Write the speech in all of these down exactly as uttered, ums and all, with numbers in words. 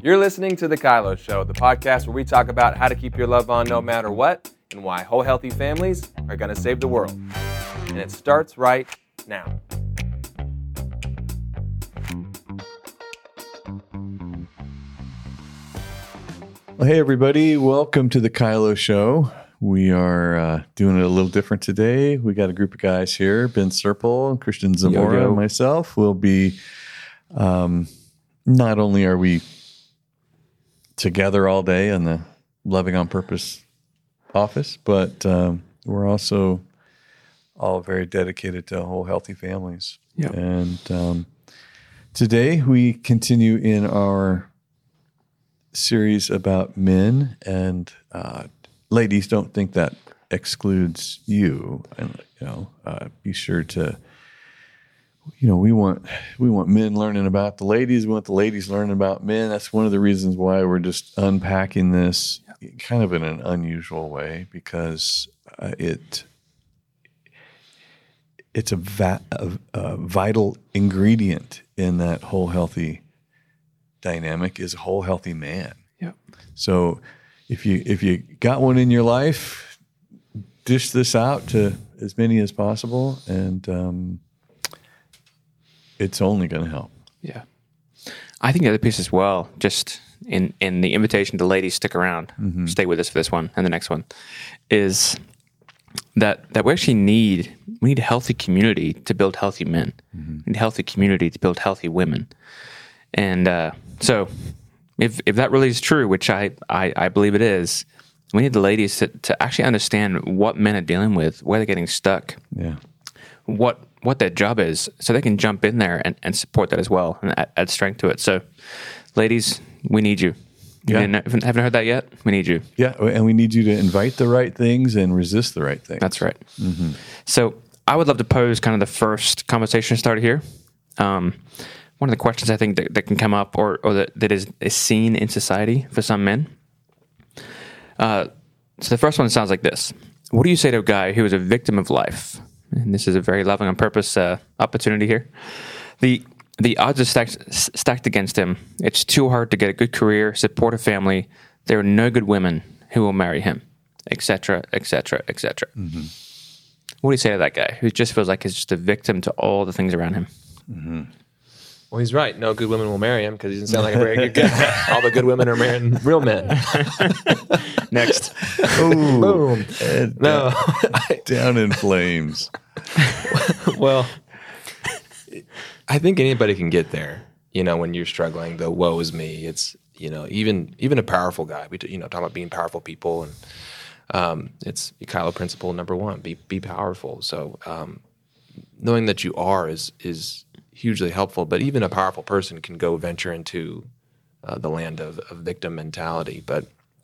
You're listening to The Kylo Show, the podcast where we talk about how to keep your love on no matter what and why whole healthy families are going to save the world. And it starts right now. Well, hey, everybody. Welcome to The Kylo Show. We are uh, doing it a little different today. We got a group of guys here, Ben Serpel, Christian Zamora, Yo, yo. and myself. We'll be, um, not only are we together all day in the Loving on Purpose office, but um, we're also all very dedicated to whole healthy families. Yep. And um, today we continue in our series about men, and uh, ladies, don't think that excludes you. And you know, uh, be sure to. You know, we want we want men learning about the ladies. We want the ladies learning about men. That's one of the reasons why we're just unpacking this kind of in an unusual way, because uh, it it's a, va- a, a vital ingredient in that whole healthy dynamic is a whole healthy man. Yep. So if you if you got one in your life, dish this out to as many as possible, and um, it's only going to help. Yeah. I think the other piece as well, just in, in the invitation to ladies, stick around, Mm-hmm. stay with us for this one and the next one, is that that we actually need, we need a healthy community to build healthy men. Mm-hmm. We need a healthy community to build healthy women. And uh, so if if that really is true, which I, I, I believe it is, we need the ladies to, to actually understand what men are dealing with, where they're getting stuck, Yeah. what what their job is, so they can jump in there and, and support that as well and add, add strength to it. So, ladies, we need you. You Yeah. didn't- haven't heard that yet? We need you. Yeah, and we need you to invite the right things and resist the right things. That's right. Mm-hmm. So, I would love to pose kind of the first conversation started here. Um, one of the questions I think that, that can come up or, or that, that is, is seen in society for some men. Uh, so, the first one sounds like this. What do you say to a guy who is a victim of life? And this is a very loving on purpose uh, opportunity here. The the odds are stacked, stacked against him. It's too hard to get a good career, support a family. There are no good women who will marry him, et cetera, et cetera, et cetera. Mm-hmm. What do you say to that guy who just feels like he's just a victim to all the things around him? Mm-hmm. Well, he's right. No good women will marry him because he doesn't sound like a very good guy. All the good women are marrying real men. Next. Ooh, Boom. and No. down, down in flames. Well, I think anybody can get there. You know, when you're struggling, the woe is me. It's, you know, even even a powerful guy. We, t- you know, talking about being powerful people, and um, it's the Kylo principle number one: be be powerful. So um, knowing that you are is is hugely helpful. But even a powerful person can go venture into uh, the land of, of victim mentality. But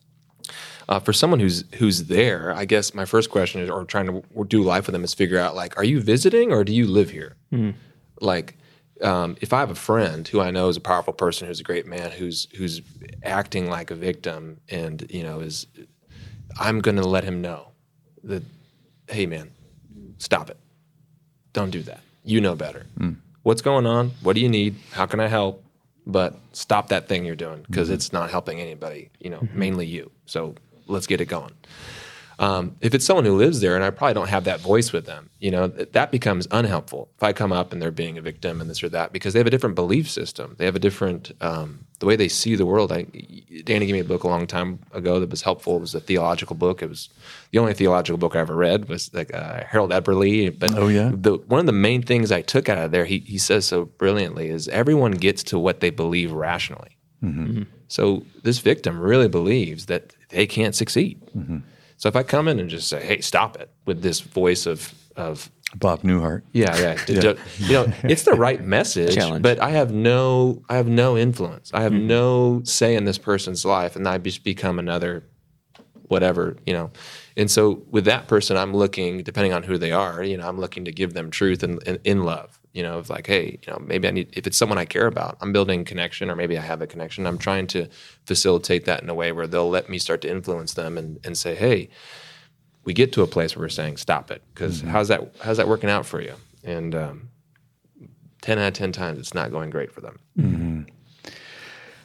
Uh, for someone who's who's there, I guess my first question is, or trying to do life with them, is figure out, like, are you visiting or do you live here? Mm. Like, um, if I have a friend who I know is a powerful person, who's a great man, who's who's acting like a victim, and you know is, I'm going to let him know that, hey man, stop it, don't do that. You know better. Mm. What's going on? What do you need? How can I help? But stop that thing you're doing because Mm-hmm. it's not helping anybody. You know, mm-hmm. mainly you. So let's get it going. Um, if it's someone who lives there and I probably don't have that voice with them, you know, th- that becomes unhelpful. If I come up and they're being a victim and this or that, because they have a different belief system. They have a different, um, the way they see the world. I, Danny gave me a book a long time ago that was helpful. It was a theological book. It was the only theological book I ever read was like uh, Harold Eberle. But oh, yeah? the, one of the main things I took out of there, he, he says so brilliantly, is everyone gets to what they believe rationally. Mm-hmm. Mm-hmm. So this victim really believes that they can't succeed. Mm-hmm. So if I come in and just say, "Hey, stop it," with this voice of of Bob Newhart. yeah, yeah, Yeah. to- you know, it's the right message, Challenge. but I have no, I have no influence. I have Mm-hmm. no say in this person's life, and I just become another whatever, you know. And so with that person, I'm looking, depending on who they are, you know, I'm looking to give them truth and in, in love. You know, of like, hey, you know, maybe I need, if it's someone I care about, I'm building connection, or maybe I have a connection. I'm trying to facilitate that in a way where they'll let me start to influence them and, and say, hey, we get to a place where we're saying, stop it, because mm-hmm. how's that how's that working out for you? And um, ten out of ten times, it's not going great for them. Mm-hmm.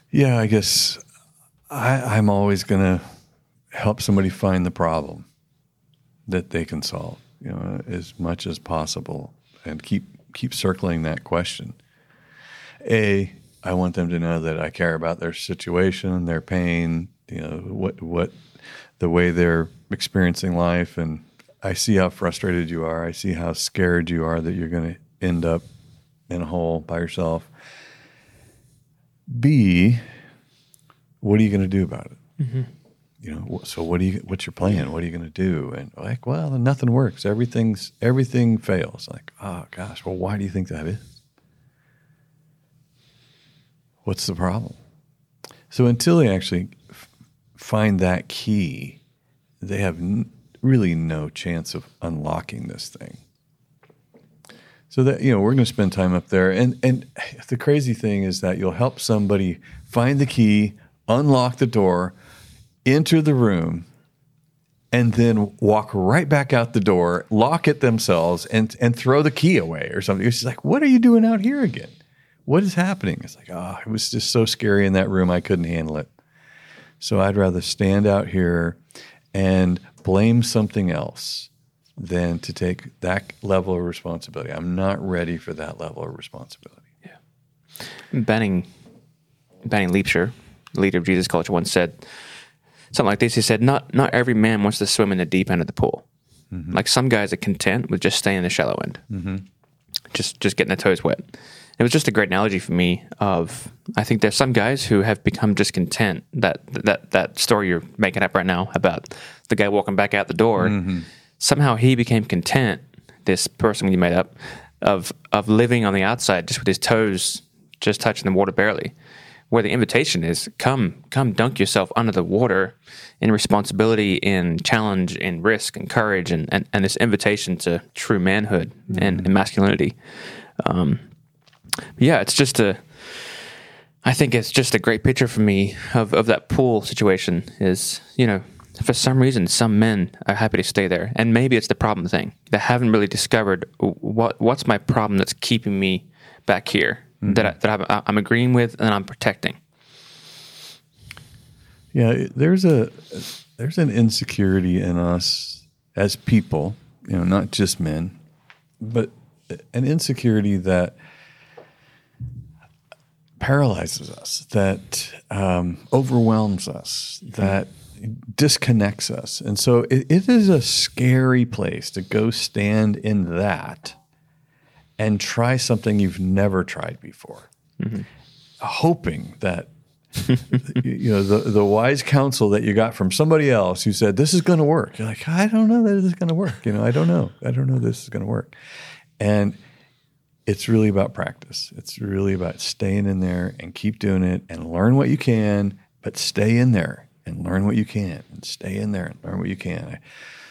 Yeah, I guess I, I'm always going to help somebody find the problem that they can solve, you know, as much as possible, and keep keep circling that question. A, I want them to know that I care about their situation, their pain, you know, what what the way they're experiencing life, and I see how frustrated you are. I see how scared you are that you're going to end up in a hole by yourself. B, what are you going to do about it? Mm-hmm. You know, so what do you? What's your plan? What are you going to do? And like, well, nothing works. Everything's everything fails. Like, oh gosh, well, why do you think that is? What's the problem? So until they actually f- find that key, they have n- really no chance of unlocking this thing. So that, you know, we're going to spend time up there. And, and the crazy thing is that you'll help somebody find the key, unlock the door, enter the room, and then walk right back out the door, lock it themselves, and, and throw the key away or something. It's just like, what are you doing out here again? What is happening? It's like, oh, it was just so scary in that room. I couldn't handle it. So I'd rather stand out here and blame something else than to take that level of responsibility. I'm not ready for that level of responsibility. Yeah. Banning, Banning Liebscher, the leader of Jesus Culture, once said something like this. He said, not not every man wants to swim in the deep end of the pool. Mm-hmm. Like some guys are content with just staying in the shallow end, mm-hmm. just just getting their toes wet. It was just a great analogy for me of, I think there's some guys who have become discontent. That that that story you're making up right now about the guy walking back out the door, mm-hmm. somehow he became content, this person you made up, of of living on the outside just with his toes just touching the water barely. Where the invitation is, come come dunk yourself under the water in responsibility, in challenge, in risk, and courage, and, and, and this invitation to true manhood mm-hmm. and, and masculinity. Um, yeah, it's just a, I think it's just a great picture for me of, of that pool situation is, you know, for some reason, some men are happy to stay there. And maybe it's the problem thing. They haven't really discovered what what's my problem that's keeping me back here, mm-hmm. that, I, that I'm, I'm agreeing with and I'm protecting. Yeah, there's a there's an insecurity in us as people, you know, not just men, but an insecurity that paralyzes us, that um, overwhelms us, that disconnects us. And so it, it is a scary place to go stand in that and try something you've never tried before, mm-hmm. hoping that you know the, the wise counsel that you got from somebody else who said, this is going to work. You're like, I don't know that this is going to work. You know, I don't know. I don't know this is going to work. And it's really about practice. It's really about staying in there and keep doing it and learn what you can, but stay in there and learn what you can and stay in there and learn what you can.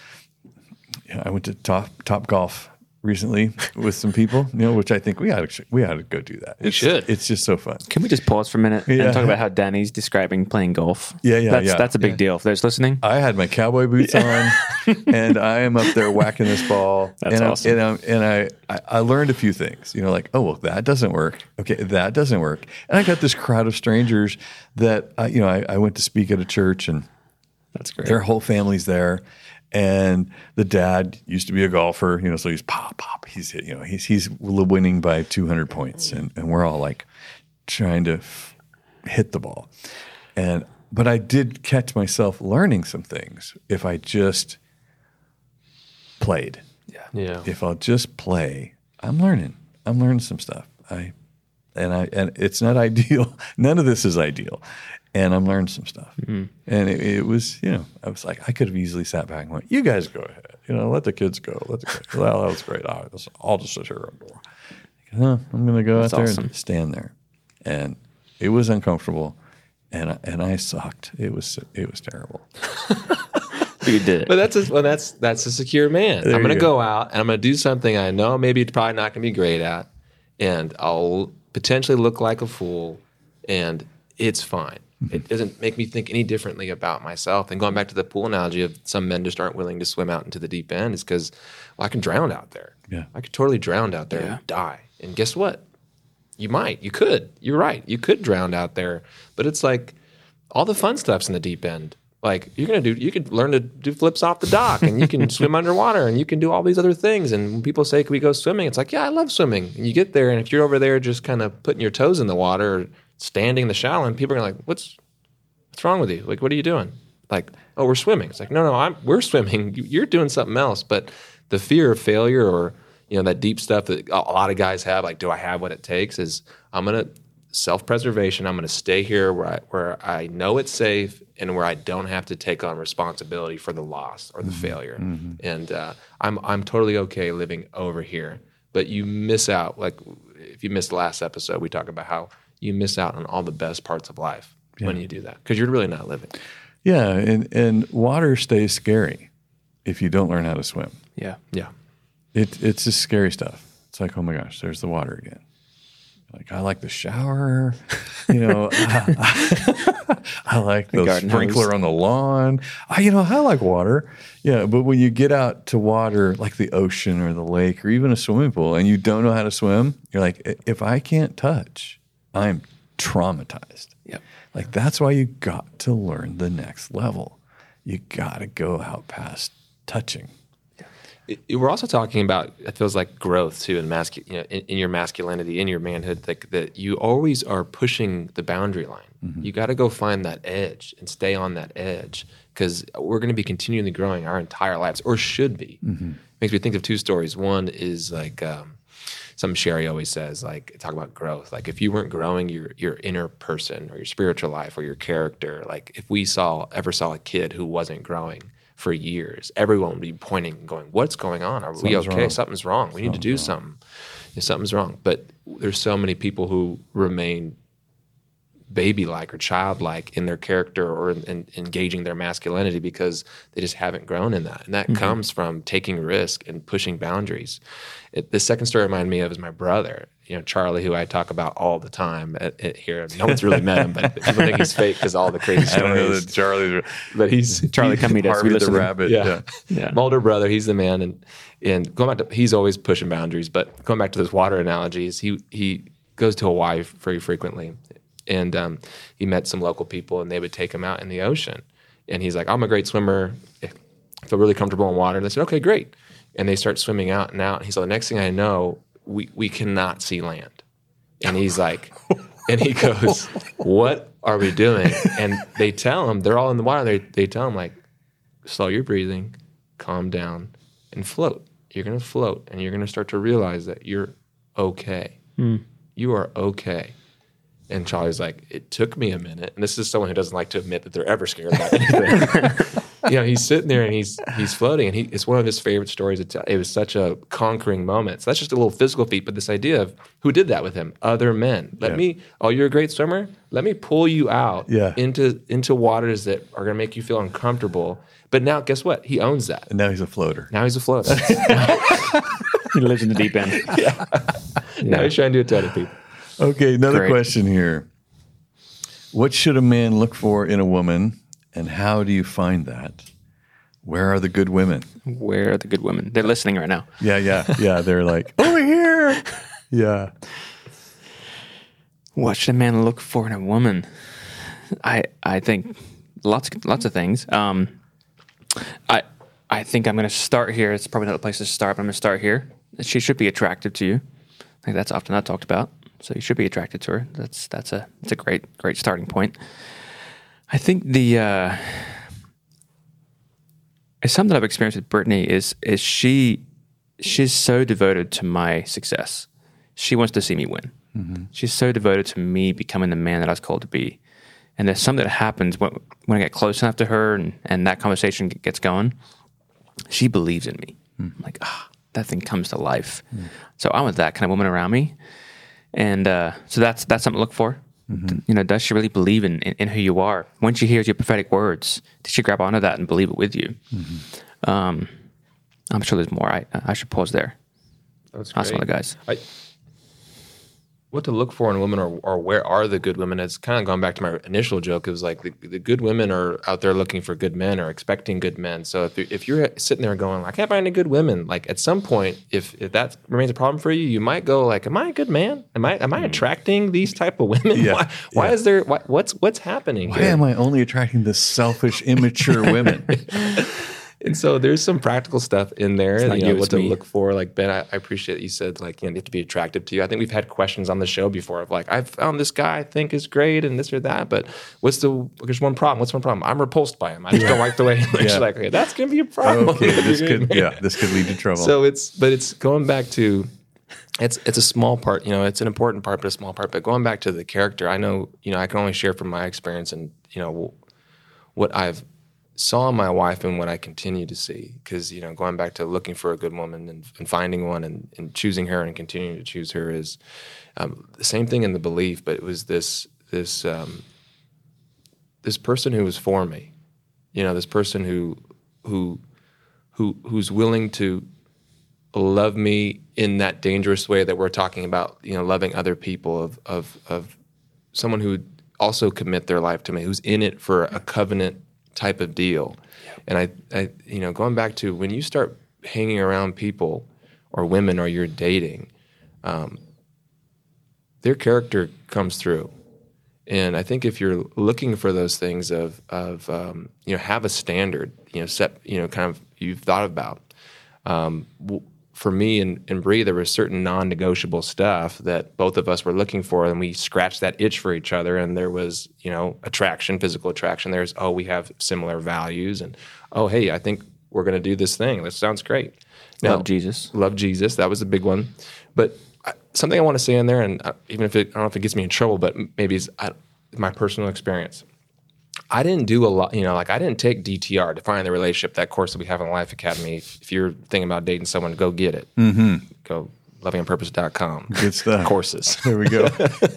I, I went to Top Top Golf recently with some people, you know, which I think we ought to, we ought to go do that. We it's, should. It's just so fun. Can we just pause for a minute yeah. and talk about how Danny's describing playing golf? Yeah, yeah, that's, yeah. That's a big yeah. deal for those listening. I had my cowboy boots on, and I am up there whacking this ball. That's and awesome. I'm, and, I'm, and I, I, I learned a few things, you know, like, oh, well, that doesn't work. Okay, that doesn't work. And I got this crowd of strangers that, I, you know, I, I went to speak at a church, and that's great. Their whole family's there. And the dad used to be a golfer, you know, so he's pop, pop. He's, you know, he's he's winning by two hundred points, and, and we're all like trying to f- hit the ball. And but I did catch myself learning some things if I just played. Yeah, yeah. If I'll just play, I'm learning. I'm learning some stuff. I and I and it's not ideal. None of this is ideal. And I'm learning some stuff. Mm-hmm. And it, it was, you know, I was like, I could have easily sat back and went, you guys go ahead. You know, let the kids go. Let the kids go. Well, that was great. I'll just, I'll just sit here and go. No, I'm going to go That's out there awesome. and stand there. And it was uncomfortable. And I, and I sucked. It was it was terrible. You did it. But that's a, well, that's that's a secure man. There I'm going to go. go out and I'm going to do something I know maybe it's probably not going to be great at, and I'll potentially look like a fool, and it's fine. It doesn't make me think any differently about myself. And going back to the pool analogy of some men just aren't willing to swim out into the deep end is because, well, I can drown out there. Yeah. I could totally drown out there Yeah. and die. And guess what? You might. You could. You're right. You could drown out there. But it's like all the fun stuff's in the deep end. Like you're gonna do, you could learn to do flips off the dock, and you can swim underwater, and you can do all these other things. And when people say, "Can we go swimming?" It's like, yeah, I love swimming. And you get there, and if you're over there just kind of putting your toes in the water, or standing in the shallow, and people are like, "What's what's wrong with you? Like, what are you doing?" Like, "Oh, we're swimming." It's like, no, no, I'm we're swimming. You're doing something else. But the fear of failure, or you know, that deep stuff that a lot of guys have, like, do I have what it takes? Is I'm gonna self-preservation. I'm going to stay here where I, where I know it's safe and where I don't have to take on responsibility for the loss or the mm-hmm. failure. Mm-hmm. And uh, I'm I'm totally okay living over here. But you miss out. Like if you missed the last episode, we talk about how you miss out on all the best parts of life yeah. when you do that because you're really not living. Yeah, and and water stays scary if you don't learn how to swim. Yeah, yeah. It it's just scary stuff. It's like, oh my gosh, there's the water again. Like, I like the shower, you know, I, I like the, the sprinkler hose on the lawn. I, you know, I like water. Yeah, but when you get out to water, like the ocean or the lake or even a swimming pool, and you don't know how to swim, you're like, if I can't touch, I'm traumatized. Yep. Like, that's why you got to learn the next level. You got to go out past touching. It, it, we're also talking about, it feels like growth too, in, mascu- you know, in, in your masculinity, in your manhood, like that you always are pushing the boundary line. Mm-hmm. You got to go find that edge and stay on that edge because we're going to be continually growing our entire lives, or should be. Mm-hmm. Makes me think of two stories. One is like um, something Sherry always says, like talk about growth. Like if you weren't growing your your inner person or your spiritual life or your character, like if we saw ever saw a kid who wasn't growing for years, everyone would be pointing and going, what's going on? Are we okay? Wrong. Something's wrong. We need to do wrong. something. Yeah, something's wrong. But there's so many people who remain baby-like or childlike in their character or in, in engaging their masculinity because they just haven't grown in that. And that mm-hmm. comes from taking risk and pushing boundaries. It, the second story reminded me of is my brother, you know, Charlie, who I talk about all the time at, at here. No one's really met him, but people think he's fake because all the crazy stories. I don't know that Charlie, but he's Charlie. Come meet us. Harvey the rabbit. Yeah. yeah, yeah. My older brother, he's the man, and and going back to, he's always pushing boundaries. But going back to those water analogies, he he goes to Hawaii very frequently, and um, he met some local people, and they would take him out in the ocean, and he's like, I'm a great swimmer. I feel really comfortable in water. And they said, okay, great. And they start swimming out and out. And he's like, the next thing I know, we, we cannot see land. And he's like, and he goes, what are we doing? And they tell him, they're all in the water. They, they tell him, like, slow your breathing, calm down, and float. You're going to float, and you're going to start to realize that you're okay. Mm. You are okay. And Charlie's like, it took me a minute. And this is someone who doesn't like to admit that they're ever scared about anything. You know, he's sitting there and he's he's floating, and he it's one of his favorite stories to tell. It was such a conquering moment. So that's just a little physical feat, but this idea of who did that with him? Other men. Let yeah. me, oh, you're a great swimmer? Let me pull you out yeah. into into waters that are going to make you feel uncomfortable. But now, guess what? He owns that. And now he's a floater. Now he's a floater. He lives in the deep end. Yeah. yeah. Now he's trying to do it to other people. Okay, another Great. question here. What should a man look for in a woman, and how do you find that? Where are the good women? Where are the good women? They're listening right now. Yeah, yeah, yeah. They're like, over here. Yeah. What should a man look for in a woman? I I think lots lots of things. Um, I I think I'm going to start here. It's probably not the place to start, but I'm going to start here. She should be attractive to you. I think that's often not talked about. So you should be attracted to her. That's that's a that's a great great starting point. I think the uh, it's something I've experienced with Brittany is is she she's so devoted to my success. She wants to see me win. Mm-hmm. She's so devoted to me becoming the man that I was called to be. And there's something that happens when when I get close enough to her and, and that conversation gets going. She believes in me. Mm. Like ah, oh, that thing comes to life. Mm. So I want that kind of woman around me. And uh, so that's that's something to look for. Mm-hmm. You know, does she really believe in, in, in who you are? When she hears your prophetic words, did she grab onto that and believe it with you? Mm-hmm. Um, I'm sure there's more. I I should pause there. That's Ask great. some of the guys. I, what to look for in women, or, or where are the good women. It's kind of going back to my initial joke. It was like the, the good women are out there looking for good men or expecting good men. So if you're, if you're sitting there going, I can't find any good women, like at some point, if, if that remains a problem for you, you might go like, am I a good man? Am I am I attracting these type of women? Yeah. Why, why Yeah. is there? Why, what's what's happening? Why here? am I only attracting the selfish, immature women? And so there's some practical stuff in there, not you know, you, what it's to me. look for. Like, Ben, I, I appreciate that you said, like, you know, they have to be attractive to you. I think we've had questions on the show before of like, I found this guy I think is great and this or that, but what's the, there's one problem. What's one problem? I'm repulsed by him. I just don't like the way he looks. Yeah. Like, okay, that's going to be a problem. Okay, this You're could gonna- yeah, this could lead to trouble. So it's, but it's going back to, it's it's a small part, you know, it's an important part, but a small part. But going back to the character, I know, you know, I can only share from my experience and, you know, what I've saw in my wife and what I continue to see. Because, you know, going back to looking for a good woman and, and finding one and, and choosing her and continuing to choose her is um, the same thing in the belief, but it was this this um, this person who was for me, you know, this person who who who who's willing to love me in that dangerous way that we're talking about, you know, loving other people, of of of someone who would also commit their life to me, who's in it for a covenant type of deal. Yep. And I, I, you know, going back to when you start hanging around people or women or you're dating, um, their character comes through. And I think if you're looking for those things of, of um, you know, have a standard, you know, set, you know, kind of you've thought about. Um, w- for me and, and Bree, there was certain non-negotiable stuff that both of us were looking for, and we scratched that itch for each other. And there was, you know, attraction, physical attraction. There's, oh, we have similar values, and oh, hey, I think we're going to do this thing. This sounds great. Now, Love Jesus. Love Jesus. That was a big one. But I, something I want to say in there, and uh, even if it, I don't know if it gets me in trouble, but maybe it's I, my personal experience. I didn't do a lot, you know, like I didn't take D T R, Defining the Relationship, that course that we have in Life Academy. If you're thinking about dating someone, go get it. Mm-hmm. Go loving on purpose dot com. Good stuff. Courses. There we go.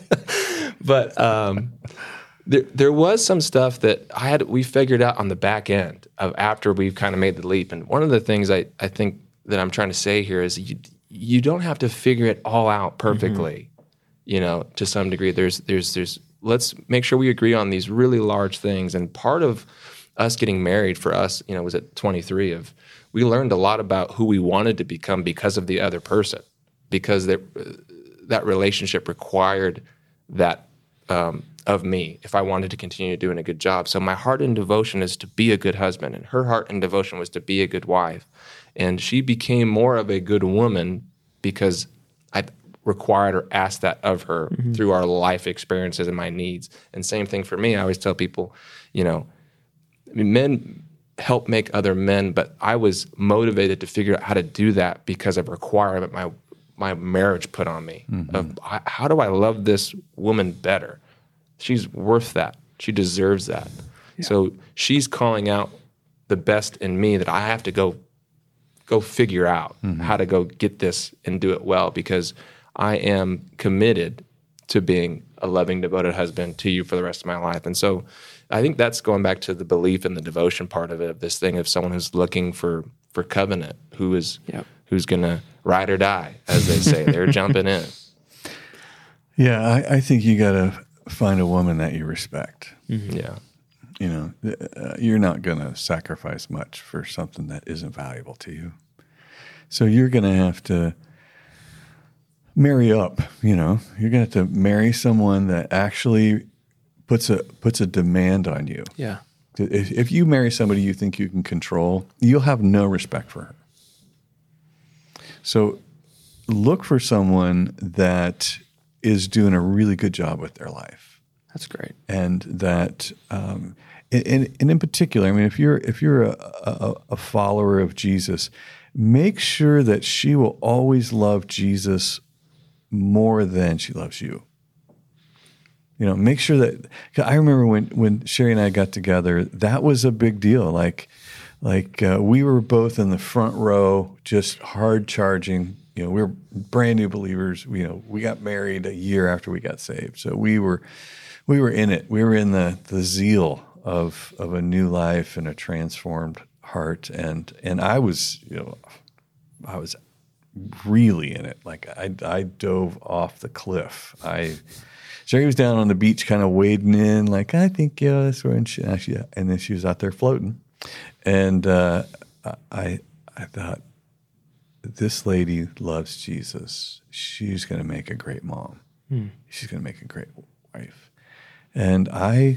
But um, there, there was some stuff that I had, we figured out on the back end of after we've kind of made the leap. And one of the things I, I think that I'm trying to say here is you, you don't have to figure it all out perfectly, mm-hmm. you know, to some degree. There's, there's, there's, let's make sure we agree on these really large things. And part of us getting married for us, you know, was at twenty-three of, we learned a lot about who we wanted to become because of the other person, because that, that relationship required that um, of me if I wanted to continue doing a good job. So my heart and devotion is to be a good husband, and her heart and devotion was to be a good wife. And she became more of a good woman because I required or asked that of her mm-hmm. through our life experiences and my needs. And same thing for me. I always tell people, you know, I mean, men help make other men, but I was motivated to figure out how to do that because of a requirement my my marriage put on me. Mm-hmm. Of how do I love this woman better? She's worth that. She deserves that. Yeah. So she's calling out the best in me that I have to go go figure out mm-hmm. how to go get this and do it well, because I am committed to being a loving, devoted husband to you for the rest of my life. And so I think that's going back to the belief and the devotion part of it, of this thing of someone who's looking for, for covenant, who is yep. who's going to ride or die, as they say. They're jumping in. Yeah, I, I think you got to find a woman that you respect. Mm-hmm. Yeah. You know, uh, you're not going to sacrifice much for something that isn't valuable to you. So you're going to have to marry up, you know. You're going to have to marry someone that actually puts a puts a demand on you. Yeah. If, if you marry somebody you think you can control, you'll have no respect for her. So look for someone that is doing a really good job with their life. That's great. And that, um, and, and in particular, I mean, if you're if you're a, a, a follower of Jesus, make sure that she will always love Jesus more than she loves you. You know, make sure that, I remember when, when Sherry and I got together, that was a big deal. Like, like uh, we were both in the front row, just hard charging. You know, we were brand new believers. You know, we got married a year after we got saved. So we were, we were in it. We were in the, the zeal of, of a new life and a transformed heart. And, and I was, you know, I was really in it. Like I, I dove off the cliff. I, Sherry was down on the beach, kind of wading in, like I think yeah, that's where. And, she, and, she, and then she was out there floating, and uh, I, I thought, this lady loves Jesus. She's going to make a great mom. Hmm. She's going to make a great wife. And I,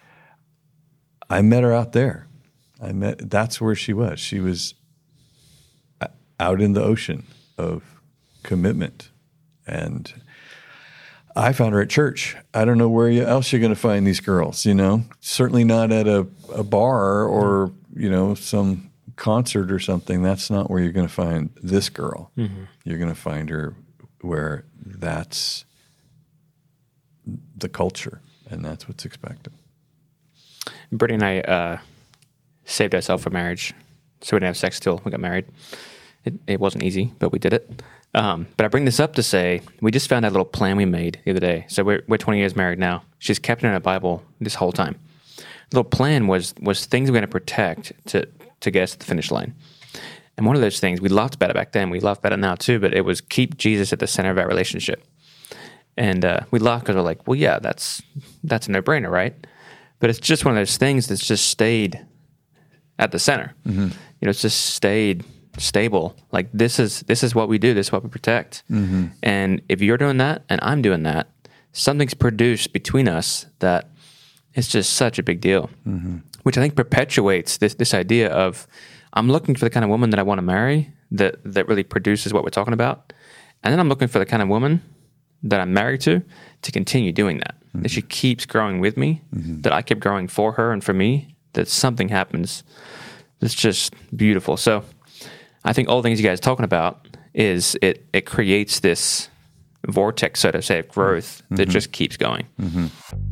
I met her out there. I met. That's where she was. She was out in the ocean of commitment, and I found her at church. I don't know where else you're going to find these girls. You know, certainly not at a, a bar or you know some concert or something. That's not where you're going to find this girl. Mm-hmm. You're going to find her where that's the culture, and that's what's expected. Brittany and I uh, saved ourselves for marriage, so we didn't have sex till we got married. It, it wasn't easy, but we did it. Um, but I bring this up to say we just found that little plan we made the other day. So we're, we're twenty years married now. She's kept it in her Bible this whole time. The little plan was was things we're going to protect to to get us to the finish line. And one of those things, we laughed about it back then, we laugh about it now too, but it was keep Jesus at the center of our relationship. And uh, we laughed because we're like, well, yeah, that's that's a no-brainer, right? But it's just one of those things that's just stayed at the center. Mm-hmm. You know, it's just stayed stable. Like this is this is what we do. This is what we protect. Mm-hmm. And if you're doing that and I'm doing that, something's produced between us that is just such a big deal, mm-hmm. which I think perpetuates this this idea of I'm looking for the kind of woman that I want to marry that that really produces what we're talking about, and then I'm looking for the kind of woman that I'm married to to continue doing that. Mm-hmm. That she keeps growing with me, mm-hmm. that I keep growing for her and for me. That something happens that's just beautiful. So I think all the things you guys are talking about is it it creates this vortex, so to say, of growth mm-hmm. that just keeps going. Mm-hmm.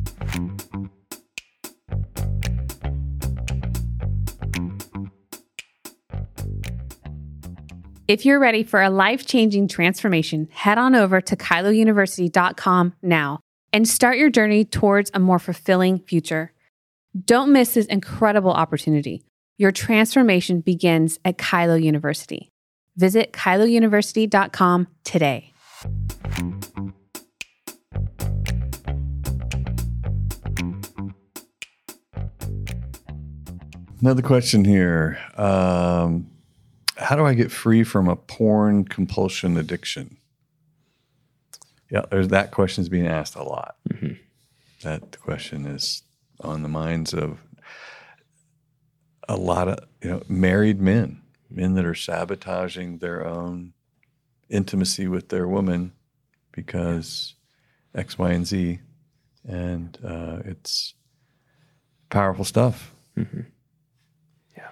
If you're ready for a life-changing transformation, head on over to kylo university dot com now and start your journey towards a more fulfilling future. Don't miss this incredible opportunity. Your transformation begins at Kylo University. Visit kylo university dot com today. Another question here. Um, how do I get free from a porn compulsion addiction? Yeah, there's that question is being asked a lot. Mm-hmm. That question is on the minds of a lot of you know married men, men that are sabotaging their own intimacy with their woman because X, Y, and Z, and uh, it's powerful stuff. Mm-hmm. Yeah.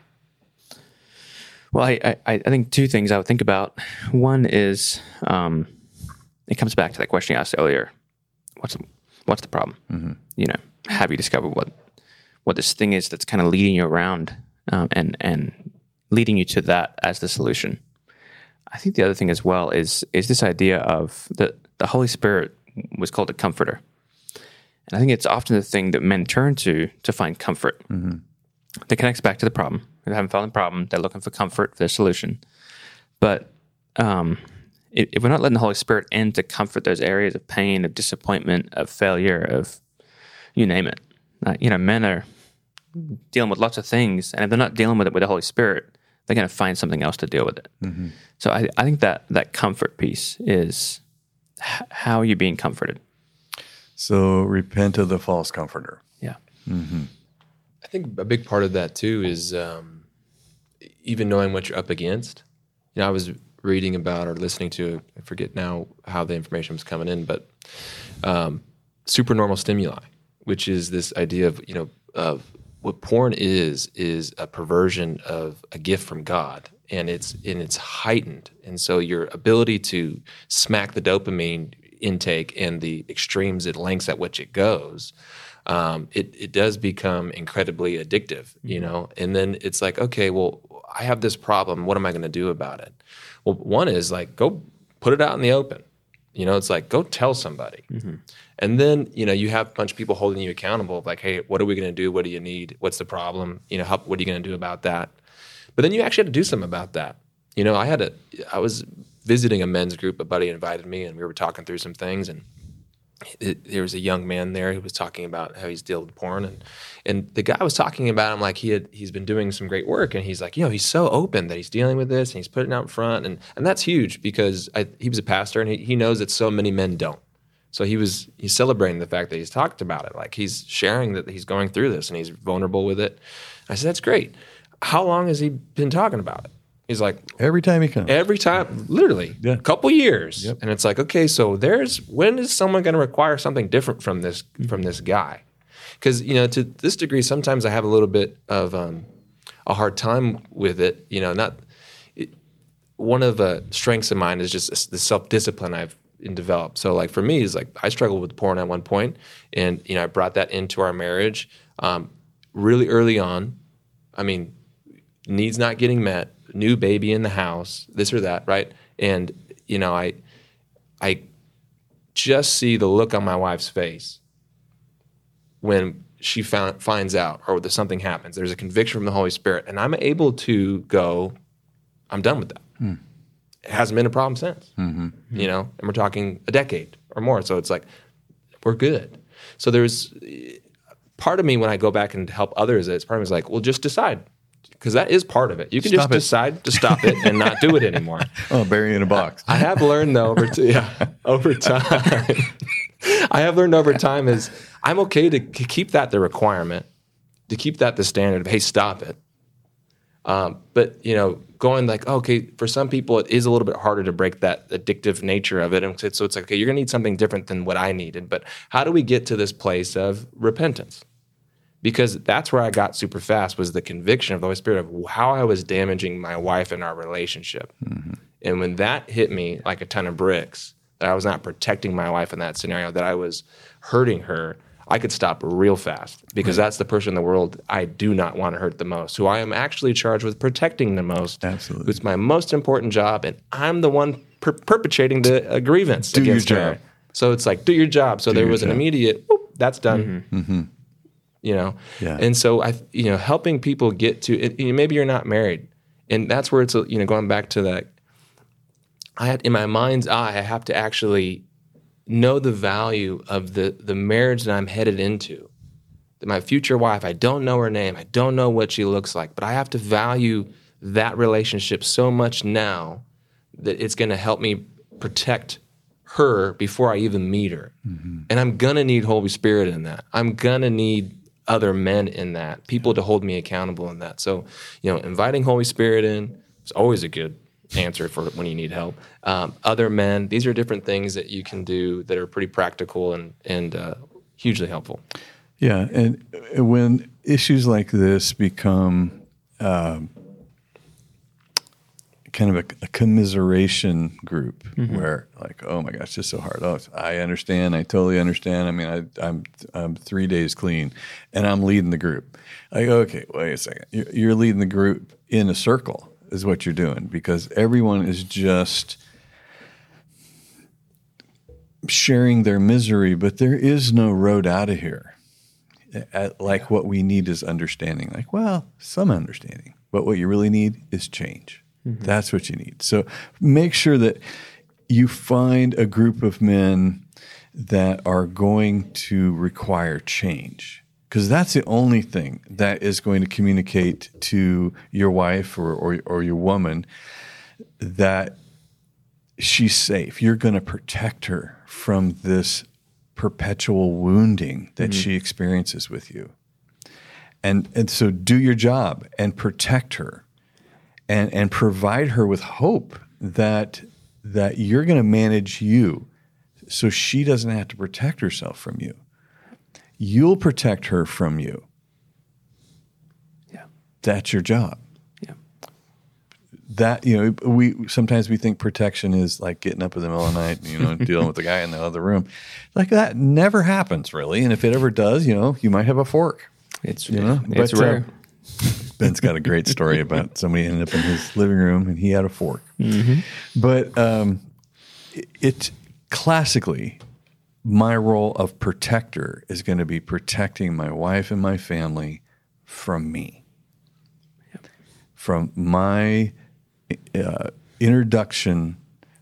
Well, I, I I think two things I would think about. One is um, it comes back to that question you asked earlier. What's the, what's the problem? Mm-hmm. You know, have you discovered what what this thing is that's kind of leading you around um, and and leading you to that as the solution? I think the other thing as well is is this idea of the the Holy Spirit was called a comforter, and I think it's often the thing that men turn to to find comfort. Mm-hmm. That connects back to the problem. They haven't found the problem; they're looking for comfort for their solution. But um, if, if we're not letting the Holy Spirit in to comfort those areas of pain, of disappointment, of failure, of you name it, uh, you know, men are dealing with lots of things, and if they're not dealing with it with the Holy Spirit, they're going to find something else to deal with it. Mm-hmm. So I, I think that that comfort piece is h- how are you being comforted? So repent of the false comforter. Yeah. Mm-hmm. I think a big part of that too is um, even knowing what you're up against. You know, I was reading about or listening to, I forget now how the information was coming in, but um, supernormal stimuli, which is this idea of, you know, of what porn is, is a perversion of a gift from God, and it's and it's heightened. And so your ability to smack the dopamine intake and the extremes, it lengths at which it goes, um, it it does become incredibly addictive, you know. And then it's like, okay, well, I have this problem. What am I going to do about it? Well, one is like, go put it out in the open. You know, it's like, go tell somebody. Mm-hmm. And then, you know, you have a bunch of people holding you accountable, like, hey, what are we going to do? What do you need? What's the problem? You know, how, what are you going to do about that? But then you actually have to do something about that. You know, I had to, I was visiting a men's group. A buddy invited me, and we were talking through some things, and it, there was a young man there who was talking about how he's dealt with porn, and and the guy was talking about him like he had he's been doing some great work, and he's like, you know, he's so open that he's dealing with this and he's putting it out in front, and and that's huge because I, he was a pastor and he, he knows that so many men don't. So he was he's celebrating the fact that he's talked about it, like he's sharing that he's going through this and he's vulnerable with it. I said, that's great. How long has he been talking about it? He's like, every time he comes. Every time, literally, Yeah. a couple years. Yep. And it's like, okay, so there's, when is someone going to require something different from this from this guy? Because, you know, to this degree, sometimes I have a little bit of um, a hard time with it. You know, not, it, one of the strengths of mine is just the self-discipline I've developed. So like for me, it's like I struggled with porn at one point, and, you know, I brought that into our marriage um, really early on. I mean, needs not getting met, new baby in the house, this or that, right? And, you know, I I just see the look on my wife's face when she found, finds out or that something happens. There's a conviction from the Holy Spirit, and I'm able to go, I'm done with that. Hmm. It hasn't been a problem since, mm-hmm. you know, and we're talking a decade or more. So it's like, we're good. So there's part of me when I go back and help others, it's part of me is like, well, just decide. Because that is part of it. You can Stop just it. decide to stop it and not do it anymore. Oh, bury it in a box. I have learned though over t- yeah, over time. I have learned over time is I'm okay to k- keep that the requirement, to keep that the standard of hey, stop it. Um, but you know, going like okay, for some people it is a little bit harder to break that addictive nature of it, and so it's like okay, you're gonna need something different than what I needed. But how do we get to this place of repentance? Because that's where I got super fast was the conviction of the Holy Spirit of how I was damaging my wife and our relationship. Mm-hmm. And when that hit me like a ton of bricks, that I was not protecting my wife in that scenario, that I was hurting her, I could stop real fast because right. that's the person in the world I do not want to hurt the most, who I am actually charged with protecting the most. Absolutely. It's my most important job, and I'm the one per- perpetrating the uh, grievance do against your her. job. So it's like, do your job. So do there was job. an immediate, whoop, that's done. Mm-hmm. Mm-hmm. You know, yeah. and so I, you know, helping people get to it, you know, maybe you're not married, and that's where it's, you know, going back to that. I had in my mind's eye, I have to actually know the value of the the marriage that I'm headed into. That my future wife, I don't know her name, I don't know what she looks like, but I have to value that relationship so much now that it's going to help me protect her before I even meet her. Mm-hmm. And I'm gonna need Holy Spirit in that. I'm gonna need other men in that, people to hold me accountable in that. So, you know, inviting Holy Spirit in is always a good answer for when you need help. Um, other men, these are different things that you can do that are pretty practical and, and uh, hugely helpful. Yeah, and when issues like this become um, kind of a, a commiseration group mm-hmm. where like, oh my gosh, it's just so hard. Oh, I understand. I totally understand. I mean, I, I'm I'm three days clean, and I'm leading the group. I go, okay, wait a second. You're, you're leading the group in a circle is what you're doing because everyone is just sharing their misery, but there is no road out of here. At, like yeah. what we need is understanding. Like, well, some understanding, but what you really need is change. Mm-hmm. That's what you need. So make sure that you find a group of men that are going to require change, because that's the only thing that is going to communicate to your wife or, or, or your woman that she's safe. You're going to protect her from this perpetual wounding that mm-hmm. she experiences with you. And, and so do your job and protect her. And and provide her with hope that that you're going to manage you so she doesn't have to protect herself from you. You'll protect her from you. Yeah. That's your job. Yeah. That, you know, we sometimes we think protection is like getting up in the middle of the night, you know, dealing with the guy in the other room. Like that never happens really. And if it ever does, you know, you might have a fork. It's, you know, it's but, rare. Uh, Ben's got a great story about somebody ended up in his living room and he had a fork. Mm-hmm. But um, it, it classically, my role of protector is going to be protecting my wife and my family from me, yep. from my uh, introduction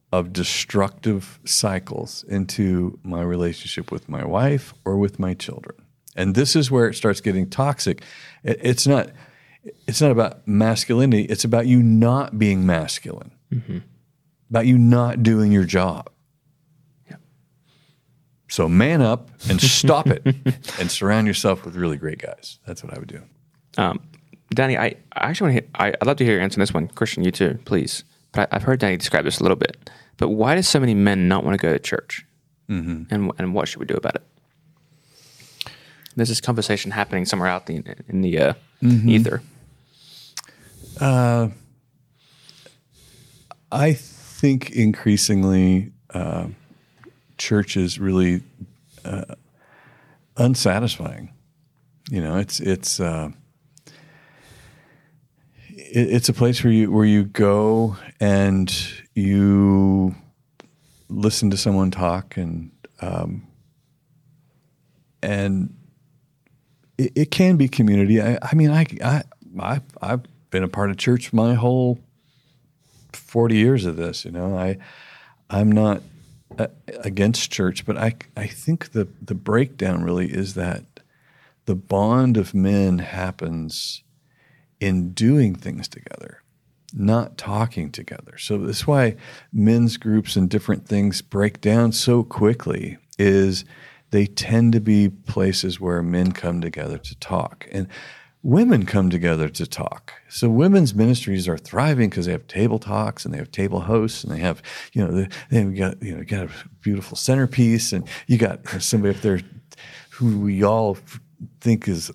of destructive cycles into my relationship with my wife or with my children. And this is where it starts getting toxic. It, it's not it's not about masculinity. It's about you not being masculine, mm-hmm. about you not doing your job. Yeah. So man up and stop it and surround yourself with really great guys. That's what I would do. Um, Danny, I, I actually want to. I, I'd love to hear your answer on this one. Christian, you too, please. But I, I've heard Danny describe this a little bit. But why do so many men not want to go to church? Mm-hmm. And and what should we do about it? There's this conversation happening somewhere out the, in the uh, mm-hmm. ether. Uh, I think increasingly uh, church is really uh, unsatisfying. You know, it's it's uh, it, it's a place where you where you go and you listen to someone talk and um, and it, it can be community. I, I mean, I I I I've been a part of church my whole forty years of this. You know, I I'm not uh, against church, but I I think the the breakdown really is that the bond of men happens in doing things together, not talking together. So that's why men's groups and different things break down so quickly, is they tend to be places where men come together to talk. And women come together to talk. So women's ministries are thriving because they have table talks and they have table hosts and they have, you know, they've got, you know, got a beautiful centerpiece and you got somebody up there who we all think is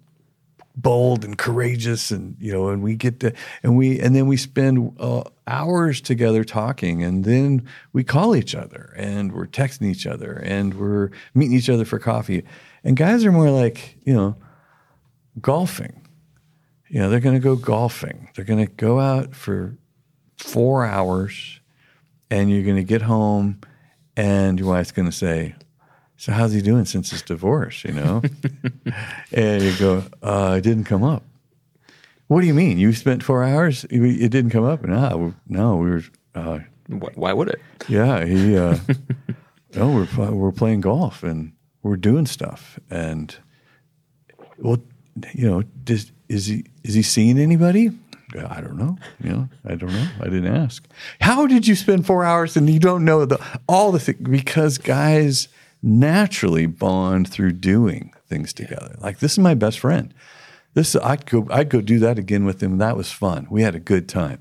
bold and courageous, and you know, and we get to, and we, and then we spend uh, hours together talking, and then we call each other, and we're texting each other, and we're meeting each other for coffee. And guys are more like, you know, golfing. You know, they're going to go golfing. They're going to go out for four hours, and you're going to get home, and your wife's going to say, "So how's he doing since his divorce?" You know, and you go, uh, "It didn't come up." What do you mean? You spent four hours? It didn't come up? No, no, we were. Uh, Why would it? Yeah, he. Uh, no, we're we're playing golf and we're doing stuff, and well, you know, does, is he is he seeing anybody? I don't know. You know, I don't know. I didn't ask. How did you spend four hours and you don't know the all the things? Because guys naturally bond through doing things together. Like, this is my best friend. This I'd go I'd go do that again with him. That was fun. We had a good time.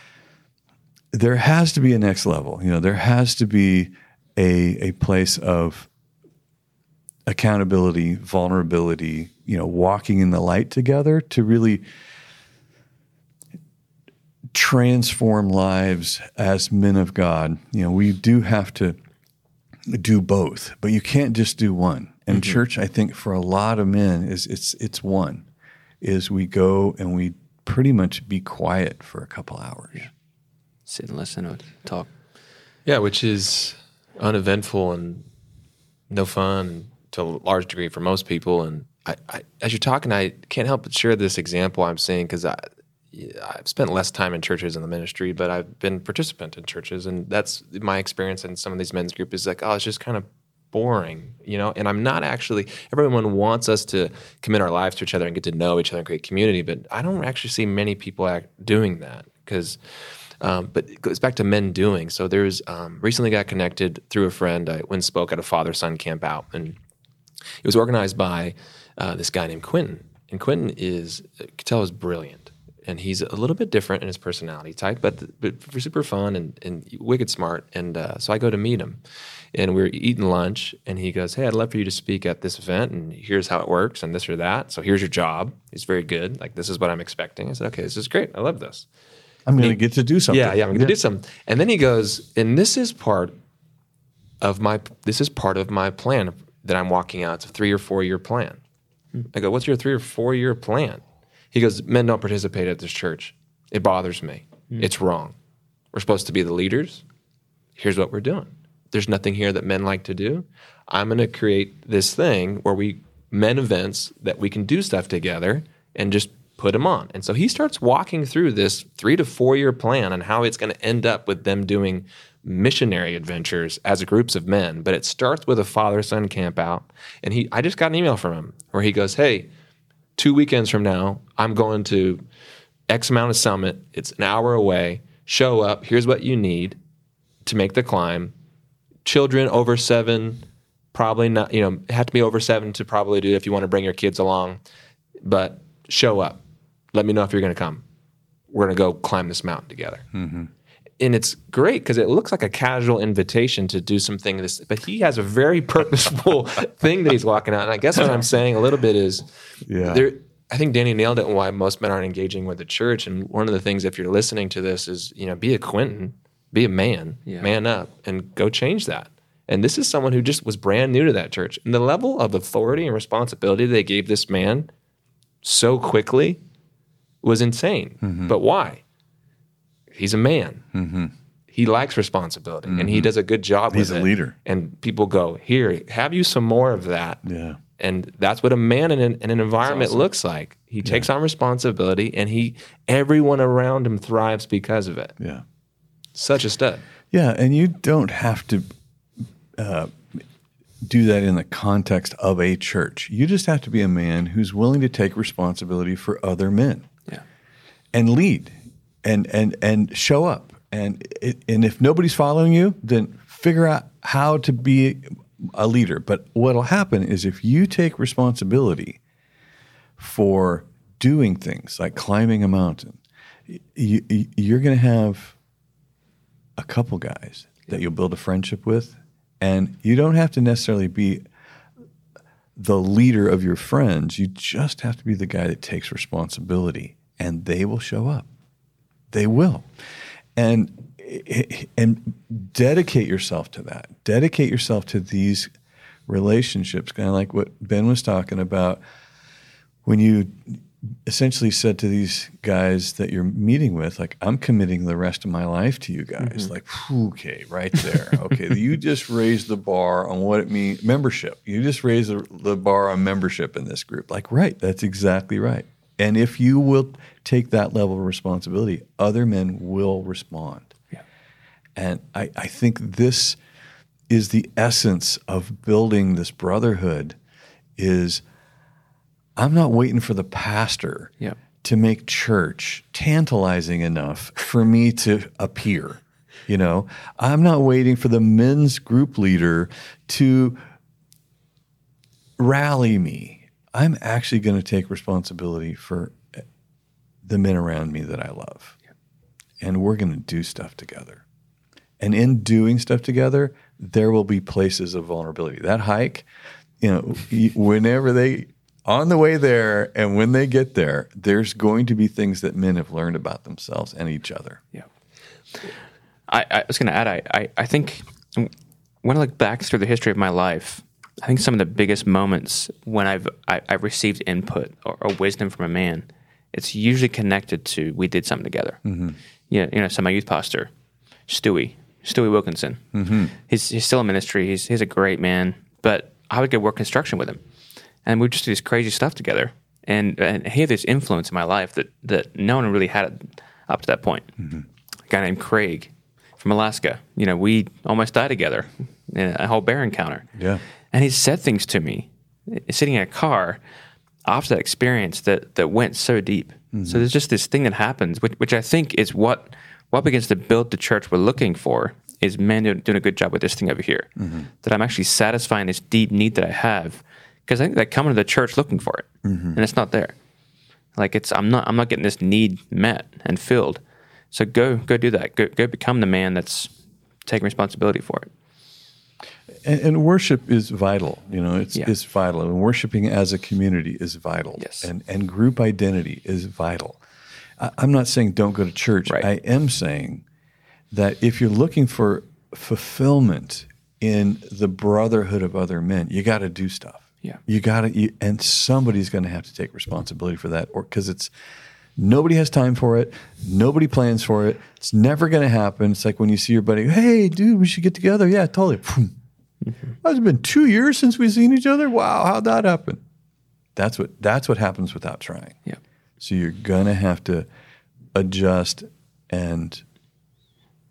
There has to be a next level. You know, there has to be a a place of accountability, vulnerability, you know, walking in the light together to really transform lives as men of God. You know, we do have to do both, but you can't just do one. And mm-hmm. church, I think, for a lot of men is it's it's one, is we go and we pretty much be quiet for a couple hours. Yeah. Sit and listen or talk. Yeah, which is uneventful and no fun to a large degree for most people. And I, I, as you're talking, I can't help but share this example I'm seeing, because I, I've spent less time in churches in the ministry, but I've been a participant in churches, and that's my experience in some of these men's groups is like, oh, it's just kind of boring, you know? And I'm not actually, everyone wants us to commit our lives to each other and get to know each other and create community, but I don't actually see many people act, doing that, because, um, but it goes back to men doing. So there's, um, recently got connected through a friend. I went and spoke at a father-son camp out, and it was organized by uh, this guy named Quentin. And Quentin is, you can tell, is brilliant. And he's a little bit different in his personality type, but, but super fun and, and wicked smart. And uh, so I go to meet him, and we were eating lunch, and he goes, "Hey, I'd love for you to speak at this event, and here's how it works, and this or that. So here's your job." He's very good. Like, this is what I'm expecting. I said, "Okay, this is great. I love this. I'm going to get to do something." Yeah, yeah, I'm going to yeah. do something. And then he goes, "And this is part of my this is part of my plan that I'm walking out. It's a three or four year plan." Hmm. I go, "What's your three or four year plan?" He goes, "Men don't participate at this church. It bothers me. Mm. It's wrong. We're supposed to be the leaders. Here's what we're doing. There's nothing here that men like to do. I'm going to create this thing where we, men events, that we can do stuff together and just put them on." And so he starts walking through this three to four year plan on how it's going to end up with them doing missionary adventures as groups of men, but it starts with a father-son camp out. And he, I just got an email from him where he goes, hey, two weekends from now, I'm going to X amount of summit. It's an hour away. Show up. Here's what you need to make the climb. Children over seven, probably not, you know, have to be over seven to probably do it if you want to bring your kids along. But show up. Let me know if you're going to come. We're going to go climb this mountain together. Mm-hmm. And it's great because it looks like a casual invitation to do something. This, but he has a very purposeful thing that he's walking out. And I guess what I'm saying a little bit is, yeah. there. I think Danny nailed it on why most men aren't engaging with the church. And one of the things, if you're listening to this, is, you know, be a Quentin, be a man, Yeah. man up, and go change that. And this is someone who just was brand new to that church. And the level of authority and responsibility they gave this man so quickly was insane. Mm-hmm. But why? He's a man. Mm-hmm. He likes responsibility, mm-hmm. and he does a good job He's with it. He's a leader. And people go, here, have you some more of that? Yeah. And that's what a man in an, in an environment awesome. looks like. He takes yeah. on responsibility, and he everyone around him thrives because of it. Yeah. Such a stud. Yeah, and you don't have to uh, do that in the context of a church. You just have to be a man who's willing to take responsibility for other men. Yeah. And lead and and and show up. And it, and if nobody's following you, then figure out how to be a leader. But what'll happen is if you take responsibility for doing things like climbing a mountain, you, you're going to have a couple guys that you'll build a friendship with, and you don't have to necessarily be the leader of your friends. You just have to be the guy that takes responsibility, and they will show up. They will. And and dedicate yourself to that. Dedicate yourself to these relationships, kind of like what Ben was talking about when you essentially said to these guys that you're meeting with, like, I'm committing the rest of my life to you guys. Mm-hmm. Like, okay, right there. Okay, you just raised the bar on what it means, membership. You just raised the, the bar on membership in this group. Like, right, that's exactly right. And if you will take that level of responsibility, other men will respond. Yeah. And I, I think this is the essence of building this brotherhood is I'm not waiting for the pastor yeah. to make church tantalizing enough for me to appear. You know, I'm not waiting for the men's group leader to rally me. I'm actually going to take responsibility for the men around me that I love. Yeah. And we're going to do stuff together. And in doing stuff together, there will be places of vulnerability. That hike, you know, whenever they, on the way there and when they get there, there's going to be things that men have learned about themselves and each other. Yeah. I, I was going to add, I, I, I think when I look back through the history of my life, I think some of the biggest moments when I've I, I've received input or, or wisdom from a man, it's usually connected to we did something together. Mm-hmm. Yeah, you know, so my youth pastor, Stewie, Stewie Wilkinson, mm-hmm. he's he's still in ministry. He's he's a great man, but I would go work construction with him, and we'd just do this crazy stuff together. And and he had this influence in my life that that no one really had up to that point. Mm-hmm. A guy named Craig from Alaska. You know, we almost died together in a whole bear encounter. Yeah. And he said things to me, sitting in a car, after that experience that, that went so deep. Mm-hmm. So there's just this thing that happens, which, which I think is what what begins to build the church we're looking for, is men doing, doing a good job with this thing over here. Mm-hmm. That I'm actually satisfying this deep need that I have, because I think they come into the church looking for it, mm-hmm. and it's not there. Like it's I'm not I'm not getting this need met and filled. So go go do that. Go go become the man that's taking responsibility for it. And, and worship is vital, you know, it's, yeah. it's vital. And worshiping as a community is vital. Yes. And, and group identity is vital. I, I'm not saying don't go to church. Right. I am saying that if you're looking for fulfillment in the brotherhood of other men, you got to do stuff. Yeah. You got to, and somebody's going to have to take responsibility for that, or because it's, nobody has time for it. Nobody plans for it. It's never going to happen. It's like when you see your buddy, hey, dude, we should get together. Yeah, totally. Mm-hmm. It's been two years since we've seen each other. Wow, how'd that happen? That's what that's what happens without trying. Yeah. So you're gonna have to adjust and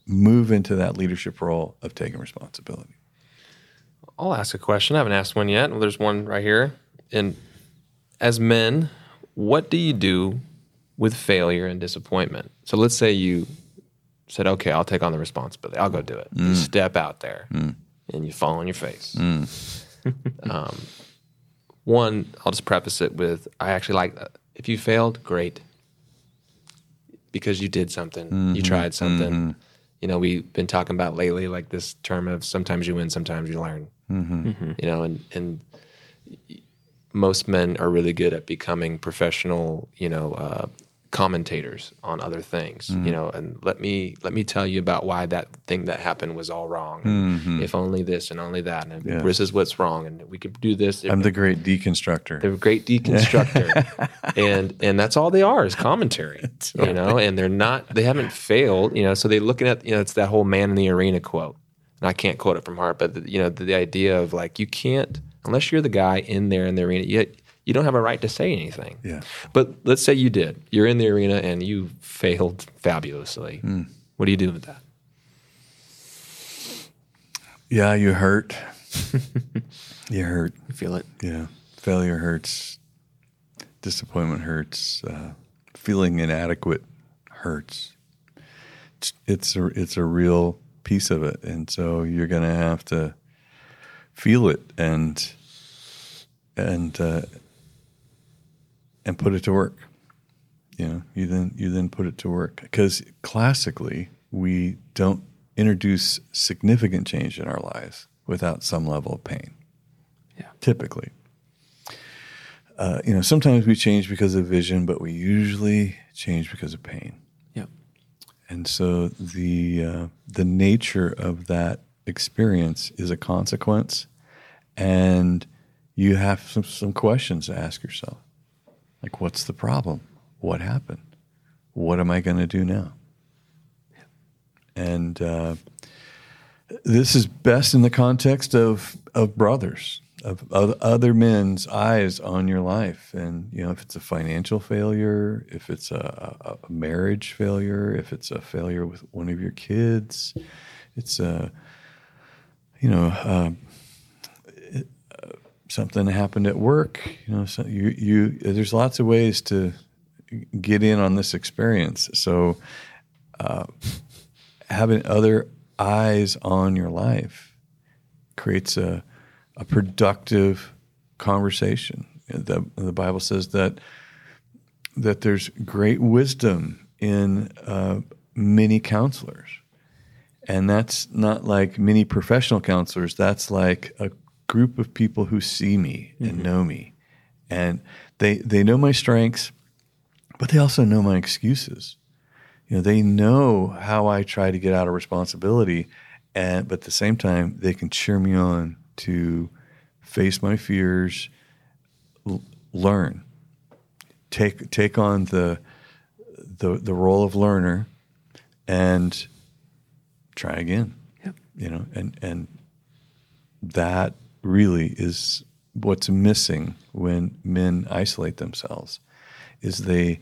move into that leadership role of taking responsibility. I'll ask a question. I haven't asked one yet. Well, there's one right here. And as men, what do you do with failure and disappointment? So let's say you said, okay, I'll take on the responsibility. I'll go do it. Mm. You step out there Mm. and you fall on your face. Mm. um, one, I'll just preface it with, I actually like that. If you failed, great. Because you did something. Mm-hmm. You tried something. Mm-hmm. You know, we've been talking about lately, like this term of sometimes you win, sometimes you learn. Mm-hmm. Mm-hmm. You know, and, and most men are really good at becoming professional, you know, uh, commentators on other things, Mm-hmm. you know, and let me let me tell you about why that thing that happened was all wrong. Mm-hmm. If only this and only that, and Yes. this is what's wrong, and we could do this. I'm the great deconstructor. They're a great deconstructor, and and that's all they are is commentary, you know. And they're not, they haven't failed, you know. So they're looking at, you know, it's that whole man in the arena quote, and I can't quote it from heart, but the, you know, the, the idea of like you can't unless you're the guy in there in the arena, you you don't have a right to say anything. Yeah. But let's say you did. You're in the arena and you failed fabulously. Mm. What do you do with that? Yeah, you hurt. You hurt. You feel it. Yeah. Failure hurts. Disappointment hurts. Uh, feeling inadequate hurts. It's, it's a it's a real piece of it, and so you're going to have to feel it and and uh, and put it to work. You know, you then you then put it to work because classically we don't introduce significant change in our lives without some level of pain. Yeah. Typically. Uh, you know, sometimes we change because of vision, but we usually change because of pain. Yep. And so the uh, the nature of that experience is a consequence, and you have some, some questions to ask yourself. Like, what's the problem? What happened? What am I going to do now? And uh, this is best in the context of of brothers, of, of other men's eyes on your life. And, you know, if it's a financial failure, if it's a, a, a marriage failure, if it's a failure with one of your kids, it's a, you know, uh, it, uh, something happened at work. You know, so you, you, there's lots of ways to get in on this experience. So uh, having other eyes on your life creates a, a productive conversation. The, the Bible says that that there's great wisdom in uh, many counselors. And that's not like many professional counselors. That's like a group of people who see me and mm-hmm. know me. And they they know my strengths, but they also know my excuses. You know, they know how I try to get out of responsibility, and but at the same time, they can cheer me on to face my fears, l- learn, take take on the the the role of learner, and try again. Yep. You know, and and that really is what's missing when men isolate themselves, is they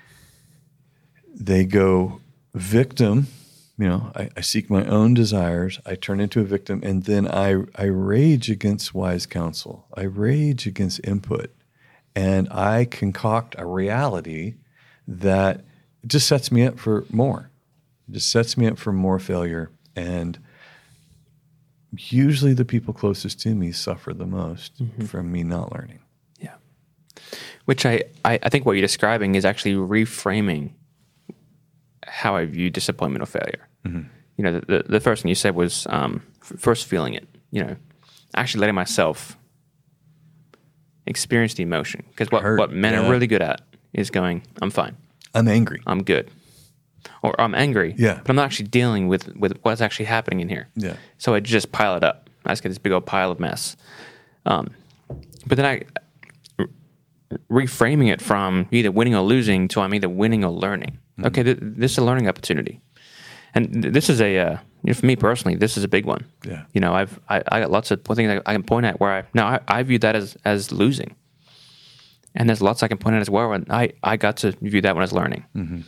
they go victim. You know, I, I seek my own desires. I turn into a victim, and then I I rage against wise counsel. I rage against input, and I concoct a reality that just sets me up for more. It just sets me up for more failure, and usually the people closest to me suffer the most mm-hmm. from me not learning. Yeah, which I, I I think what you're describing is actually reframing how I view disappointment or failure. Mm-hmm. You know, the, the, the first thing you said was um, f- first feeling it, you know, actually letting myself experience the emotion. Because what, what men yeah. are really good at is going, I'm fine. I'm angry. I'm good. Or I'm angry, yeah. but I'm not actually dealing with, with what's actually happening in here. Yeah. So I just pile it up. I just get this big old pile of mess. Um, but then I... reframing it from either winning or losing to I'm either winning or learning. Mm-hmm. Okay, th- this is a learning opportunity, and th- this is a uh, you know, for me personally, this is a big one. Yeah, you know, I've I, I got lots of things I, I can point at where I now I, I view that as as losing, and there's lots I can point at as well. And I I got to view that one as learning. Mm-hmm.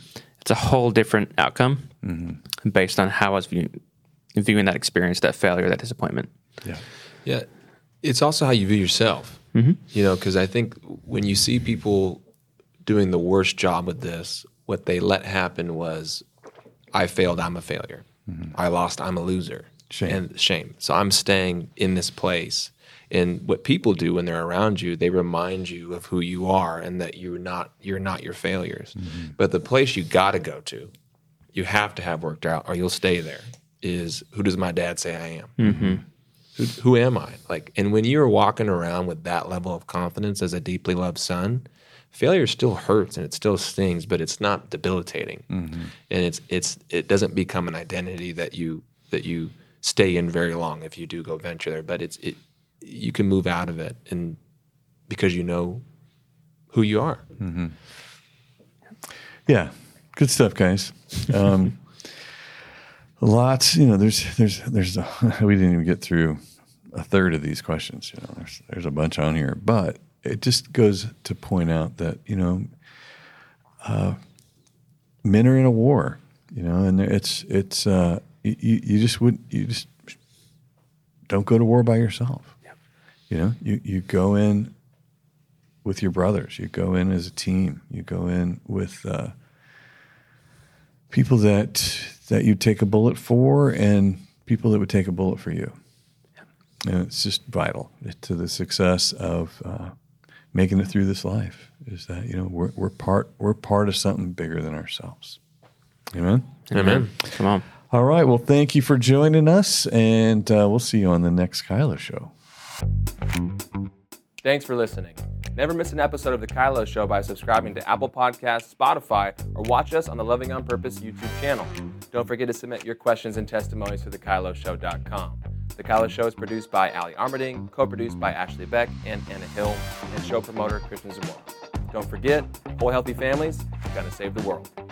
it's a whole different outcome mm-hmm. based on how I was view, viewing that experience, that failure, that disappointment. Yeah. Yeah. It's also how you view yourself, mm-hmm. you know, because I think when you see people doing the worst job with this, what they let happen was, I failed, I'm a failure. Mm-hmm. I lost, I'm a loser. Shame. And shame. So I'm staying in this place. And what people do when they're around you, they remind you of who you are and that you're not you're not your failures. Mm-hmm. But the place you got to go to, you have to have worked out, or you'll stay there, is who does my dad say I am? Mm-hmm. Who, who am I? Like, and when you're walking around with that level of confidence as a deeply loved son, failure still hurts and it still stings, but it's not debilitating, mm-hmm. and it's it's it doesn't become an identity that you that you stay in very long if you do go venture there. But it's it. You can move out of it, and because you know who you are. Mm-hmm. Yeah, good stuff, guys. Um, lots, you know. There's, there's, there's. A, we didn't even get through a third of these questions. You know, there's, there's a bunch on here, but it just goes to point out that you know, uh, men are in a war. You know, and it's, it's. Uh, you, you just would, you just don't go to war by yourself. You know, you, you go in with your brothers. You go in as a team. You go in with uh, people that that you take a bullet for, and people that would take a bullet for you. And it's just vital to the success of uh, making it through this life. Is that you know we're we're part we're part of something bigger than ourselves. Amen. Amen. Come on. All right. Well, thank you for joining us, and uh, we'll see you on the next Kylo Show. Thanks for listening. Never miss an episode of The Kylo Show by subscribing to Apple Podcasts, Spotify, or watch us on the Loving on Purpose YouTube channel. Don't forget to submit your questions and testimonies to the kylo show dot com. The Kylo Show is produced by Ali Armerding, co-produced by Ashley Beck and Anna Hill, and show promoter Christian Zamora. Don't forget, whole healthy families, gonna save the world.